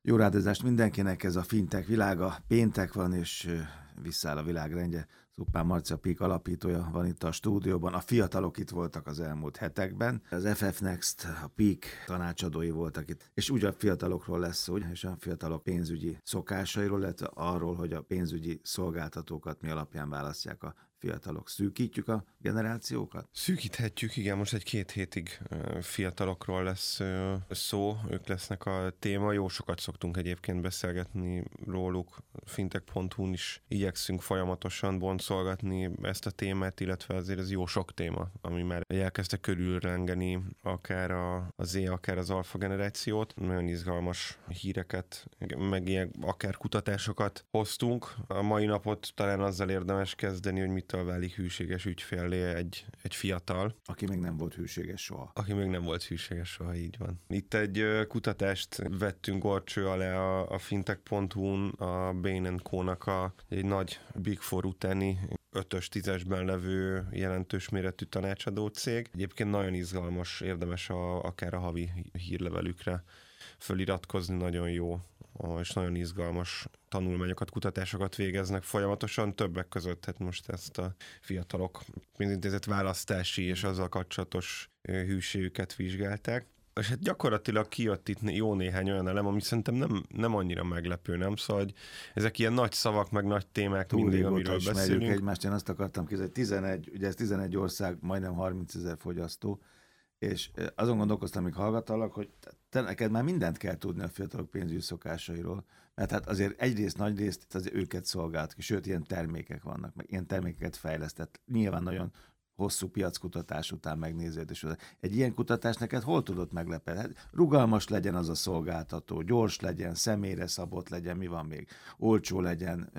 Jó rádozást mindenkinek, ez a fintech világa. Péntek van, és visszáll a világrendje. Zuppán Marci, a Peak alapítója van itt a stúdióban. A fiatalok itt voltak az elmúlt hetekben. Az FF Next, a Peak tanácsadói voltak itt. És úgy a fiatalokról lesz szó, és a fiatalok pénzügyi szokásairól, illetve arról, hogy a pénzügyi szolgáltatókat mi alapján választják a fiatalok. Szűkítjük a generációkat? Szűkíthetjük, igen, most egy 2 hétig fiatalokról lesz szó, ők lesznek a téma, jó sokat szoktunk egyébként beszélgetni róluk, fintech.hu-n is igyekszünk folyamatosan boncolgatni ezt a témát, illetve azért ez jó sok téma, ami már elkezdte körülrengeni akár a Z, akár az alfa generációt. Nagyon izgalmas híreket, meg ilyen akár kutatásokat hoztunk. A mai napot talán azzal érdemes kezdeni, hogy mitől válik hűséges ügyféllé egy fiatal. Aki még nem volt hűséges soha. Aki még nem volt hűséges soha, így van. Itt egy kutatást vettünk gorcső alá a fintech.hu-n, a Bain & Co-nak egy nagy Big Four utáni 5-ös, 10-esben levő jelentős méretű tanácsadó cég. Egyébként nagyon izgalmas, érdemes akár a havi hírlevelükre föliratkozni, nagyon jó és nagyon izgalmas tanulmányokat, kutatásokat végeznek folyamatosan, többek között, hát most ezt a fiatalok pénzintézet választási és azzal kapcsolatos hűségüket vizsgálták. És hát gyakorlatilag kijött itt jó néhány olyan elem, ami szerintem nem annyira meglepő, nem? Szóval, hogy ezek ilyen nagy szavak, meg nagy témák mindig, amiről beszélünk. Egymást, én azt akartam kérdezni, ugye ez 11 ország, majdnem 30 000 fogyasztó, és azon gondolkoztam, amíg hallgattalak, hogy te neked már mindent kell tudni a fiatalok pénzügyi szokásairól, mert hát azért egyrészt, nagyrészt azért őket szolgált ki, sőt, ilyen termékek vannak, meg ilyen termékeket fejlesztett. Nyilván nagyon hosszú piackutatás után megnézed, és egy ilyen kutatás neked hol tudott meglepni? Hát rugalmas legyen az a szolgáltató, gyors legyen, személyre szabott legyen, mi van még? Olcsó legyen.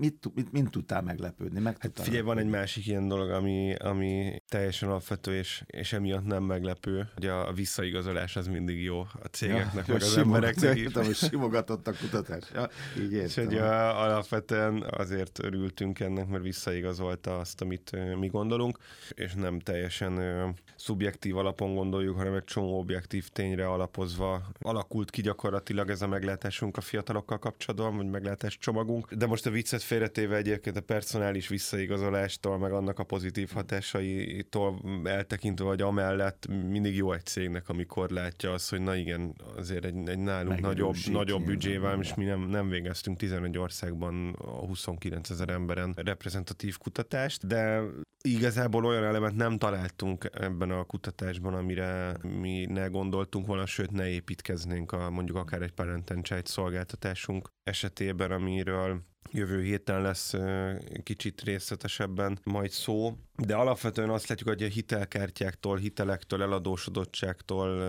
Mint tudtál meglepődni? Hát figyelj, van egy másik ilyen dolog, ami teljesen alapvető, és emiatt nem meglepő, hogy a visszaigazolás az mindig jó a cégeknek, meg az embereknek is. Hogy simogatott a kutatás. Ja, így értem. És hogy alapvetően azért örültünk ennek, mert visszaigazolta azt, amit mi gondolunk, és nem teljesen szubjektív alapon gondoljuk, hanem egy csomó objektív tényre alapozva alakult ki gyakorlatilag ez a meglátásunk a fiatalokkal kapcsolatban, vagy meglátás csomagunk. De most a viccet félretéve egyébként a personális visszaigazolástól, meg annak a pozitív hatásaitól eltekintve, vagy amellett mindig jó egy cégnek, amikor látja azt, hogy na igen, azért egy nálunk nagyobb büdzsével, és mi nem végeztünk 11 országban a 29 000 emberen reprezentatív kutatást, de igazából olyan elemet nem találtunk ebben a kutatásban, amire mi ne gondoltunk volna, sőt ne építkeznénk mondjuk akár egy parent and child szolgáltatásunk esetében, amiről jövő héten lesz kicsit részletesebben majd szó, de alapvetően azt látjuk, hogy a hitelkártyáktól, hitelektől, eladósodottságtól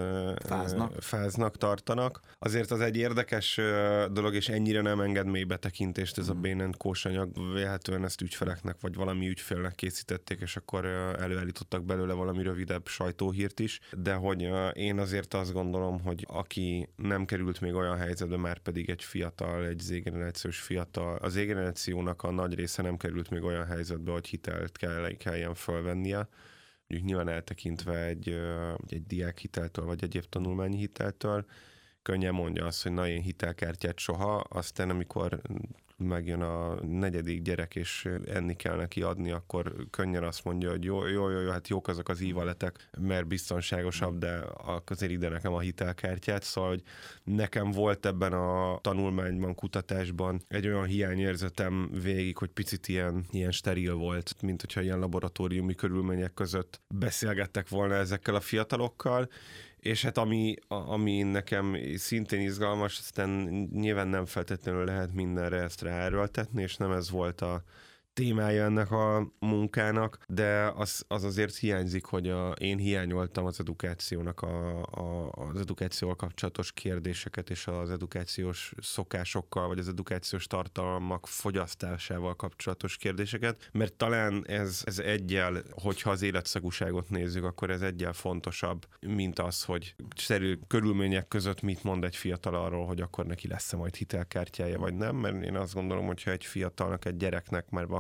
fáznak, tartanak. Azért az egy érdekes dolog, és ennyire nem enged mély betekintést ez a Bain & Co-s anyag. Vélhetően ezt ügyfeleknek, vagy valami ügyfélnek készítették, és akkor előállítottak belőle valami rövidebb sajtóhírt is, de hogy én azért azt gondolom, hogy aki nem került még olyan helyzetbe, már pedig egy fiatal, egy Z-generációs fiatal, az Z-generációnak a nagy része nem került még olyan helyzetbe, hogy hitelt kelljen fölvennie. Mondjuk nyilván eltekintve egy diákhiteltől, vagy egyéb tanulmányi hiteltől, könnyen mondja azt, hogy na, én hitelkártyát soha, aztán amikor megjön a 4. gyerek, és enni kell neki adni, akkor könnyen azt mondja, hogy jó, hát jók azok az e-walletek, mert biztonságosabb, de azért ide nekem a hitelkártyát. Szóval, hogy nekem volt ebben a tanulmányban, kutatásban egy olyan hiányérzetem végig, hogy picit ilyen steril volt, mint hogyha ilyen laboratóriumi körülmények között beszélgettek volna ezekkel a fiatalokkal. És hát ami nekem szintén izgalmas, aztán nyilván nem feltétlenül lehet mindenre ezt ráerőltetni, és nem ez volt a témája ennek a munkának, de az azért hiányzik, hogy én hiányoltam az edukációnak az edukációval kapcsolatos kérdéseket, és az edukációs szokásokkal, vagy az edukációs tartalmak fogyasztásával kapcsolatos kérdéseket, mert talán ez egyel, hogyha az életszagúságot nézzük, akkor ez egyel fontosabb, mint az, hogy szerű körülmények között mit mond egy fiatal arról, hogy akkor neki lesz-e majd hitelkártyája, vagy nem, mert én azt gondolom, hogyha egy fiatalnak, egy gyereknek már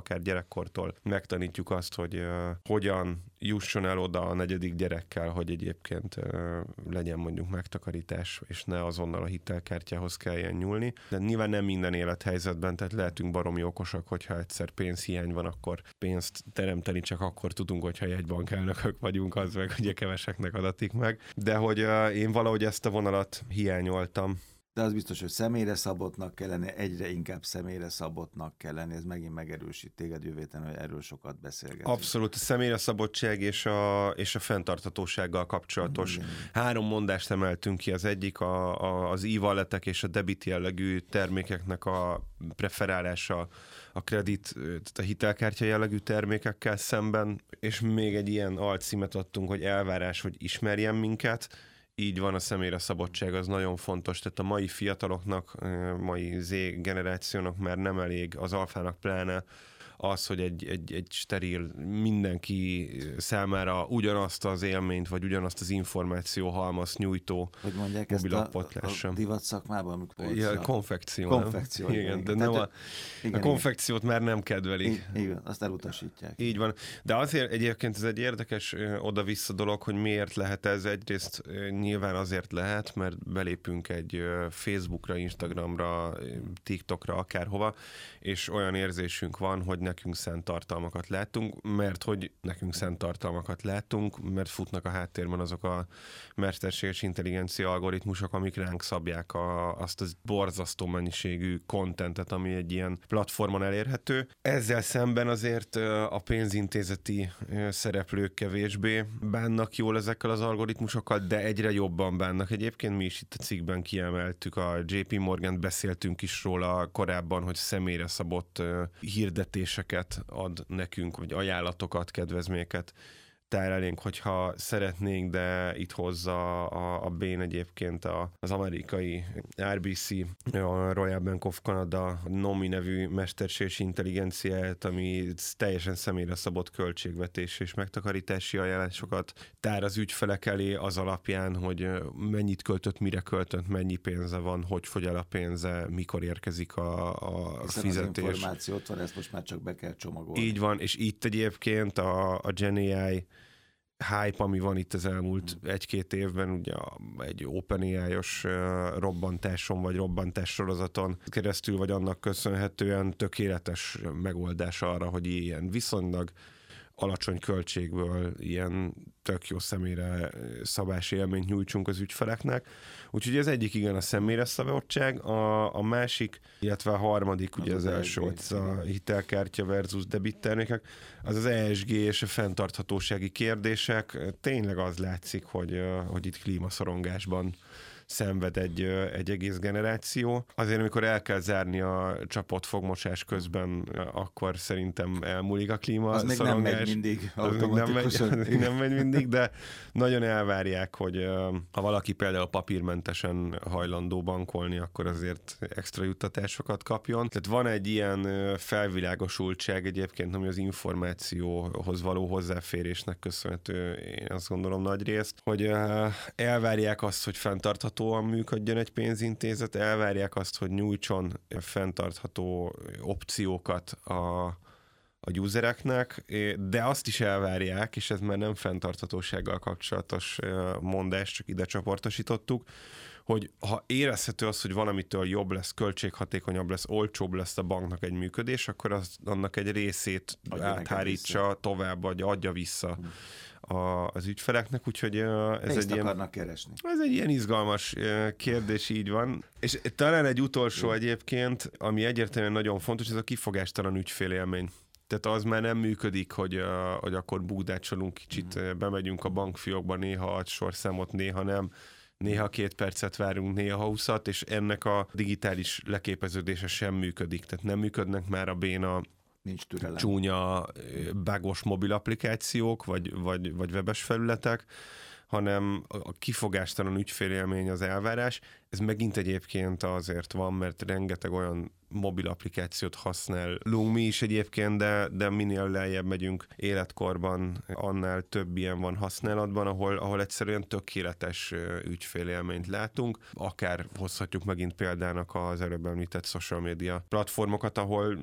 akár gyerekkortól megtanítjuk azt, hogy hogyan jusson el oda a 4. gyerekkel, hogy egyébként legyen mondjuk megtakarítás, és ne azonnal a hitelkártyához kelljen nyúlni. De nyilván nem minden élethelyzetben, tehát lehetünk baromi okosak, hogyha egyszer pénzhiány van, akkor pénzt teremteni csak akkor tudunk, hogyha jegybankelnökök vagyunk, az meg ugye keveseknek adatik meg. De hogy én valahogy ezt a vonalat hiányoltam. De az biztos, hogy személyre szabottnak kell lenni, egyre inkább személyre szabottnak kell lenni, ez megint megerősít téged jövőten, hogy erről sokat beszélgetünk. Abszolút, a személyre szabottság és a fenntarthatósággal kapcsolatos. 3 mondást emeltünk ki, az egyik az e-walletek és a debit jellegű termékeknek a preferálása a kredit, tehát a hitelkártya jellegű termékekkel szemben, és még egy ilyen alcímet adtunk, hogy elvárás, hogy ismerjen minket. Így van, a személyre szabadság az nagyon fontos, tehát a mai fiataloknak, mai Z generációnak már nem elég, az alfának pláne az, hogy egy steril, mindenki számára ugyanazt az élményt, vagy ugyanazt az információ halmazt nyújtó mobilappot lássam. A divat szakmában, amikor ja, konfekció. Konfekció. Igen, de nem a konfekciót már nem kedvelik. Igen, azt elutasítják. Így van. De azért egyébként ez egy érdekes oda-vissza dolog, hogy miért lehet ez. Egyrészt nyilván azért lehet, mert belépünk egy Facebookra, Instagramra, TikTokra, akárhova, és olyan érzésünk van, hogy nekünk szánt tartalmakat látunk, mert hogy nekünk szánt tartalmakat látunk, mert futnak a háttérben azok a mesterséges intelligencia algoritmusok, amik ránk szabják azt az borzasztó mennyiségű contentet, ami egy ilyen platformon elérhető. Ezzel szemben azért a pénzintézeti szereplők kevésbé bánnak jól ezekkel az algoritmusokkal, de egyre jobban bánnak. Egyébként mi is itt a cikkben kiemeltük, a JP Morgan beszéltünk is róla korábban, hogy személyre szabott hirdetéseket ad nekünk, vagy ajánlatokat, kedvezményeket tár elénk, hogyha szeretnénk, de itt hozza a Bain egyébként az amerikai RBC, a Royal Bank of Canada NOMI nevű mesterséges intelligenciát, ami teljesen személyre szabott költségvetés és megtakarítási ajánlásokat tár az ügyfelek elé az alapján, hogy mennyit költött, mire költött, mennyi pénze van, hogy fogy el a pénze, mikor érkezik a fizetés. Az információt van, ezt most már csak be kell csomagolni. Így van, és itt egyébként a GenAI hype, ami van itt az elmúlt 1-2 évben, ugye egy OpenAI-os robbantáson vagy robbantás sorozaton keresztül, vagy annak köszönhetően tökéletes megoldás arra, hogy ilyen viszonylag alacsony költségből ilyen tök jó személyre szabási élményt nyújtsunk az ügyfeleknek. Úgyhogy ez egyik igen a személyre szabottság, a másik, illetve a harmadik, ugye az első volt a hitelkártya versus debit termékek, az ESG és a fenntarthatósági kérdések. Tényleg az látszik, hogy itt klímaszorongásban szenved egy egész generáció. Azért, amikor el kell zárni a csapott fogmosás közben, akkor szerintem elmúlik a klímaszorongás. Az még nem megy mindig automatikusan. Nem megy mindig, de nagyon elvárják, hogy ha valaki például papírmentesen hajlandó bankolni, akkor azért extra juttatásokat kapjon. Tehát van egy ilyen felvilágosultság egyébként, ami az információhoz való hozzáférésnek köszönhető, én azt gondolom nagy részt, hogy elvárják azt, hogy fenntarthatóan működjön egy pénzintézet, elvárják azt, hogy nyújtson fenntartható opciókat a usereknek, de azt is elvárják, és ez már nem fenntarthatósággal kapcsolatos mondás, csak ide csoportosítottuk, hogy ha érezhető az, hogy valamitől jobb lesz, költséghatékonyabb lesz, olcsóbb lesz a banknak egy működés, akkor annak egy részét áthárítsa tovább, vagy adja vissza az ügyfeleknek, úgyhogy ez egy ilyen, keresni. Ez egy ilyen izgalmas kérdés, így van. És talán egy utolsó egyébként, ami egyértelműen nagyon fontos, ez a kifogástalan ügyfélélmény. Tehát az már nem működik, hogy akkor búdácsolunk kicsit, bemegyünk a bankfiókba, néha ad sorszámot, néha nem, néha 2 percet várunk, néha 20-at, és ennek a digitális leképeződése sem működik. Tehát nem működnek már a béna nincs türelem. Csúnya, bágos mobil applikációk, vagy webes felületek, hanem a kifogástalan ügyfélélmény az elvárás. Ez megint egyébként azért van, mert rengeteg olyan mobil applikációt használunk mi is egyébként, de minél lejjebb megyünk életkorban, annál több ilyen van használatban, ahol egyszerűen tökéletes ügyfélélményt látunk. Akár hozhatjuk megint példának az előbb említett social media platformokat, ahol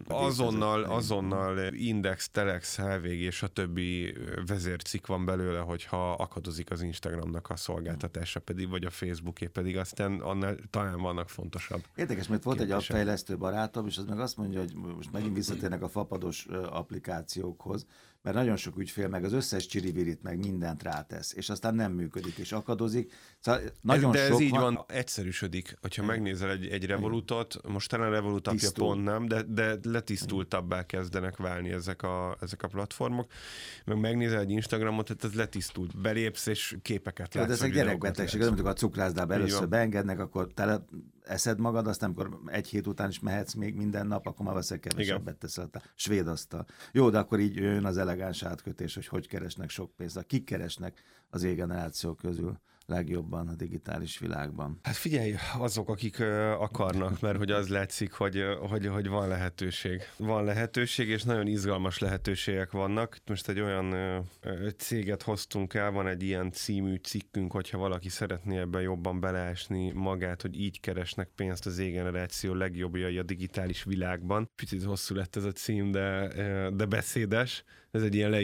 azonnal Index, Telex, HVG és a többi vezércikk van belőle, hogyha akadozik az Instagramnak a szolgáltatása pedig, vagy a Facebooké pedig, aztán annál talán vannak fontosabb. Érdekes, mert volt egy appfejlesztő barátom, és az meg azt mondja, hogy most megint visszatérnek a fapados applikációkhoz, mert nagyon sok ügyfél meg az összes csirivirit meg mindent rátesz, és aztán nem működik, és akadozik. Szóval nagyon de ez sok így van, egyszerűsödik. Hogyha megnézel egy Revolutot, most talán Revolut apja pont nem, de letisztultabbá kezdenek válni ezek a platformok. Meg megnézel egy Instagramot, tehát ez letisztult. Belépsz, és képeket látsz. De ezek gyerekbetegség, amikor a cukrászdába először beengednek, akkor te eszed magad, aztán amikor egy hét után is mehetsz még minden nap, akkor már veszek kevesebbet teszel. Svéd asztal. Jó, de akkor így jön az elegáns átkötés, hogy keresnek sok pénzt. Kik keresnek az E-generáció közül legjobban a digitális világban? Hát figyelj, azok, akik akarnak, mert hogy az látszik, hogy van lehetőség. Van lehetőség, és nagyon izgalmas lehetőségek vannak. Most egy olyan céget hoztunk el, van egy ilyen című cikkünk, hogyha valaki szeretné ebben jobban beleásni magát, hogy így keresnek pénzt az E-generáció legjobbjai a digitális világban. Picit hosszú lett ez a cím, de beszédes. Ez egy ilyen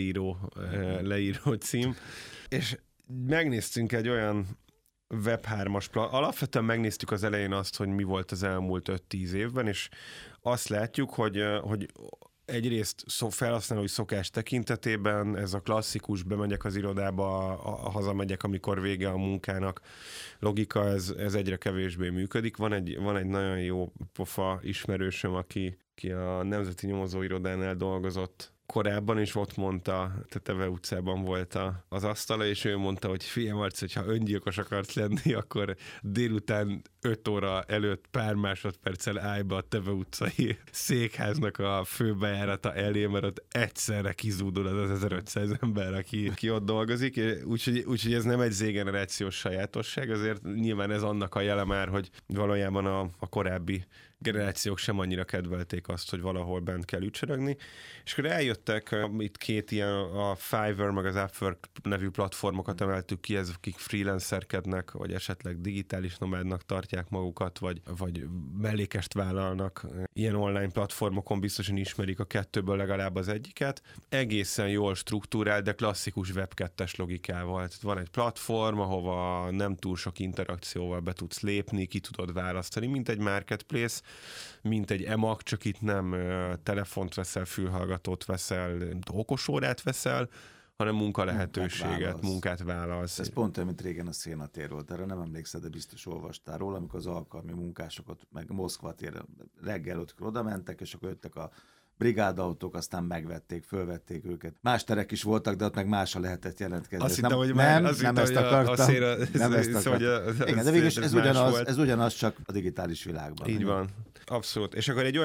leíró cím. És megnéztünk egy olyan Web3-as alapvetően megnéztük az elején azt, hogy mi volt az elmúlt 5-10 évben, és azt látjuk, hogy egyrészt felhasználói szokás tekintetében ez a klasszikus, bemegyek az irodába, hazamegyek, amikor vége a munkának logika, ez egyre kevésbé működik. Van egy nagyon jó pofa ismerősöm, aki a Nemzeti Nyomozóirodánál dolgozott korábban, is ott mondta, Teteve utcában volt az asztala, és ő mondta, hogy figyelj Marci, hogyha öngyilkos akarsz lenni, akkor délután 5 óra előtt pár másodperccel állj be a Teve utcai székháznak a főbejárata elé, mert ott egyszerre kizúdul az 1500 ember, aki ott dolgozik, úgyhogy ez nem egy Z-generációs sajátosság, azért nyilván ez annak a jele már, hogy valójában a korábbi generációk sem annyira kedvelték azt, hogy valahol bent kell ücsörögni, és akkor eljöttek itt két ilyen, a Fiverr meg az Upwork nevű platformokat emeltük ki, ezek akik freelancerkednek, vagy esetleg digitális nomádnak tartják magukat, vagy mellékest vállalnak. Ilyen online platformokon biztosan ismerik a kettőből legalább az egyiket. Egészen jól struktúrál, de klasszikus Web2-es logikával. Tehát van egy platform, ahova nem túl sok interakcióval be tudsz lépni, ki tudod választani, mint egy marketplace, mint egy eMAG, csak itt nem telefont veszel, fülhallgatót veszel, okosórát veszel, hanem munkalehetőséget, munkát vállalsz. Ez pont olyan, mint régen a Szénatér volt. Erre nem emlékszel, de biztos olvastál róla, amikor az alkalmi munkásokat, meg Moszkva térre reggel 5-kor oda mentek, és akkor jöttek a brigádautók, aztán megvették, fölvették őket. Más terek is voltak, de ott meg másra lehetett jelentkezni. Azt hittem, hogy nem ezt akartam. Nem ezt akartam. Igen, de végülis ez ugyanaz, csak a digitális világban. Így van. Abszolút. És akkor egy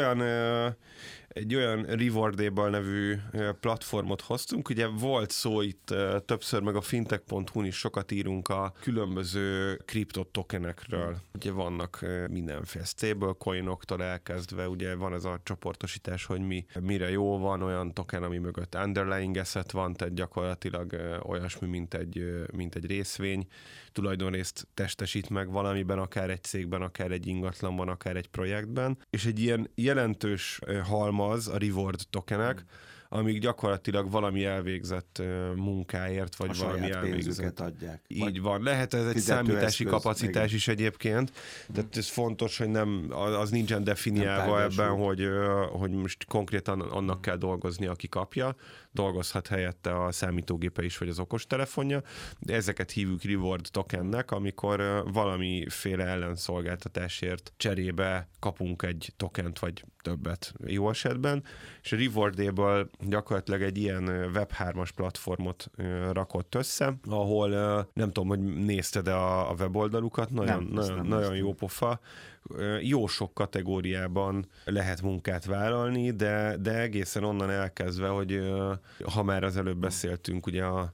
olyan Rewardable nevű platformot hoztunk. Ugye volt szó itt többször, meg a fintech.hu-n is sokat írunk a különböző kriptotokenekről. Ugye vannak mindenféle stablecoinoktól elkezdve, ugye van ez a csoportosítás, hogy mire jó van, olyan token, ami mögött underlying asset van, tehát gyakorlatilag olyasmi, mint egy részvény, tulajdonrészt testesít meg valamiben, akár egy cégben, akár egy ingatlanban, akár egy projektben. És egy ilyen jelentős halmaz a reward tokenek, amíg gyakorlatilag valami elvégzett munkáért, vagy valami elvégzett. Adják. Így van. Lehet ez egy számítási kapacitás is egyébként. Tehát ez fontos, hogy az nincsen definiálva ebben, hogy most konkrétan annak kell dolgozni, aki kapja. Dolgozhat helyette a számítógépe is, vagy az okostelefonja. De ezeket hívjuk reward tokennek, amikor valamiféle ellenszolgáltatásért cserébe kapunk egy tokent, vagy többet jó esetben. És a Rewardable gyakorlatilag egy ilyen Web3-as platformot rakott össze, ahol nem tudom, hogy nézted a weboldalukat, nagyon jó pofa. Jó sok kategóriában lehet munkát vállalni, de egészen onnan elkezdve, hogy ha már az előbb beszéltünk ugye a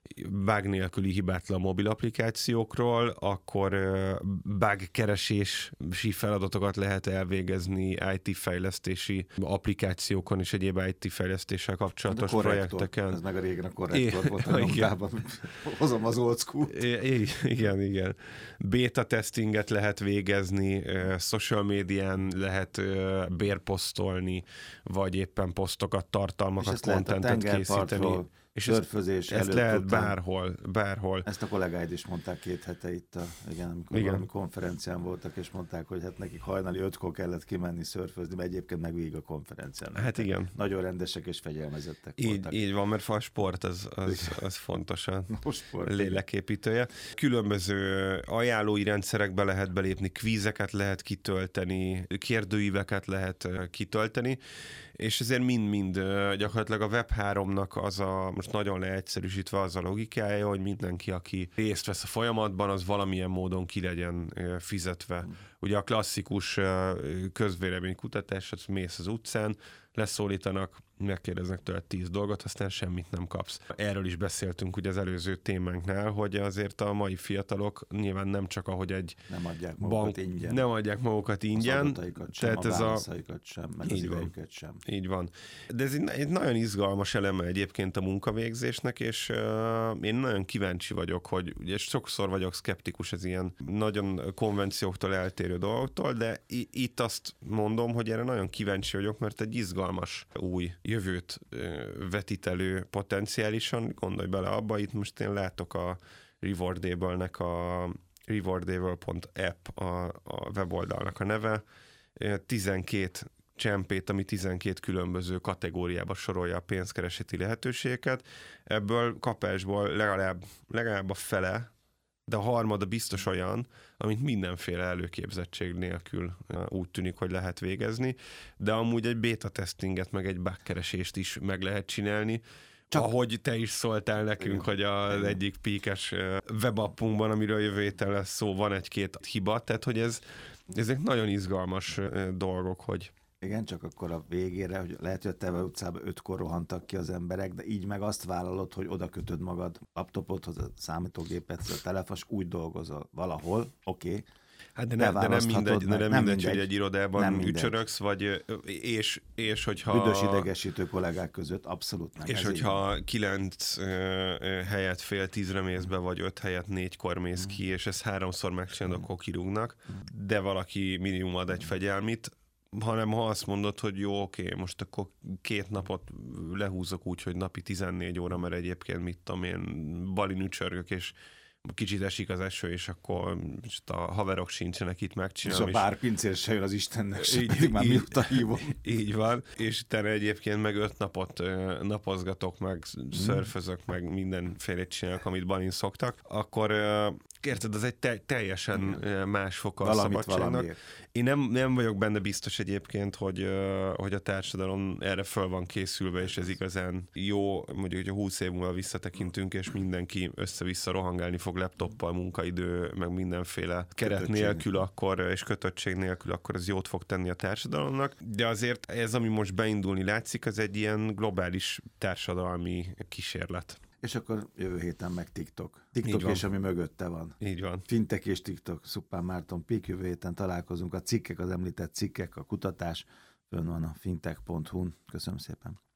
bug nélküli hibátlan mobil applikációkról, akkor bug keresési feladatokat lehet elvégezni IT fejlesztési applikációkon és egyéb IT fejlesztéssel kapcsolatos projekteken. Ez meg a régen a korrektor volt a nyomdában. Hozom az old school. Igen. Beta testinget lehet végezni, social médián lehet bérposztolni, vagy éppen posztokat, tartalmakat, contentet készíteni. És ezt lehet bárhol. Ezt a kollégáid is mondták 2 hete itt, amikor valami konferencián voltak, és mondták, hogy hát nekik hajnali 5-kor kellett kimenni szörfözni, mert egyébként meg végig a konferencián. Hát igen. Nagyon rendesek és fegyelmezettek voltak. Így van, mert a sport az fontos a léleképítője. Különböző ajánlói rendszerekbe lehet belépni, kvízeket lehet kitölteni, kérdőíveket lehet kitölteni, és ezért mind-mind gyakorlatilag a Web3-nak az most nagyon leegyszerűsítve az a logikája, hogy mindenki, aki részt vesz a folyamatban, az valamilyen módon ki legyen fizetve. Ugye a klasszikus közvéleménykutatás, az mész az utcán, leszólítanak, megkérdeznek tőled 10 dolgot, aztán semmit nem kapsz. Erről is beszéltünk ugye az előző témánknál, hogy azért a mai fiatalok nyilván nem csak ahogy egy nem adják magukat ingyen. Nem adják magukat ingyen. Az adataikat sem, tehát a válaszaikat sem, meg az idejüket sem. Így van. De ez egy nagyon izgalmas eleme egyébként a munkavégzésnek, és én nagyon kíváncsi vagyok, hogy ugye sokszor vagyok szkeptikus az ilyen nagyon konvencióktól eltérő dolgoktól, de itt azt mondom, hogy erre nagyon kíváncsi vagyok, mert egy izgalmas új jövőt vetít elő potenciálisan. Gondolj bele abba, itt most én látok a Rewardable-nek a rewardable.app a weboldalnak a neve. 12 csempét, ami 12 különböző kategóriába sorolja a pénzkereseti lehetőségeket. Ebből kapásból legalább a fele, de a harmada biztos olyan, amit mindenféle előképzettség nélkül úgy tűnik, hogy lehet végezni, de amúgy egy beta testinget, meg egy bugkeresést is meg lehet csinálni. Csak ahogy te is szóltál nekünk, igen, hogy az egyik píkes webappunkban, amiről jövő héten lesz szó, van 1-2 hiba, tehát hogy ezek nagyon izgalmas dolgok, hogy... Igen, csak akkor a végére, hogy lehet, hogy a te utcában 5-kor rohantak ki az emberek, de így meg azt vállalod, hogy oda kötöd magad laptopodhoz, a számítógépedhez, a telefons, úgy dolgozol valahol, oké. Hát de nem mindegy, hogy egy irodában ücsörögsz, vagy és hogyha... Büdös idegesítő kollégák között, abszolút nem. És hogyha 9 helyet fél 10-re mész be, vagy 5 helyet 4-kor mész ki, és ezt 3-szor megcsinálod, akkor kirúgnak, de valaki minimum ad egy fegyelmit, hanem ha azt mondod, hogy jó, oké, most akkor 2 napot lehúzok úgy, hogy napi 14 óra, mert egyébként mit tudom én, balin ücsörgök, és kicsit esik az eső, és akkor a haverok sincsenek itt megcsinálni. És a bárpincér se jön az Istennek se, pedig már mióta hívom. Így van, és utána egyébként meg 5 napot napozgatok, meg szörfözök, meg mindenfélét csinálok, amit balin szoktak, akkor érted, az egy teljesen más foka a szabadságnak. Én nem vagyok benne biztos egyébként, hogy a társadalom erre föl van készülve, és ez igazán jó, mondjuk, hogy a 20 év múlva visszatekintünk, és mindenki össze-vissza rohangálni fog laptoppal, munkaidő, meg mindenféle keret nélkül akkor, és kötöttség nélkül, akkor ez jót fog tenni a társadalomnak. De azért ez, ami most beindulni látszik, az egy ilyen globális társadalmi kísérlet. És akkor jövő héten meg TikTok. TikTok és ami mögötte van. Így van. Fintech és TikTok. Szuppán Márton Pík, jövő héten találkozunk. A cikkek, az említett cikkek, a kutatás fönn van a fintech.hu-n. Köszönöm szépen.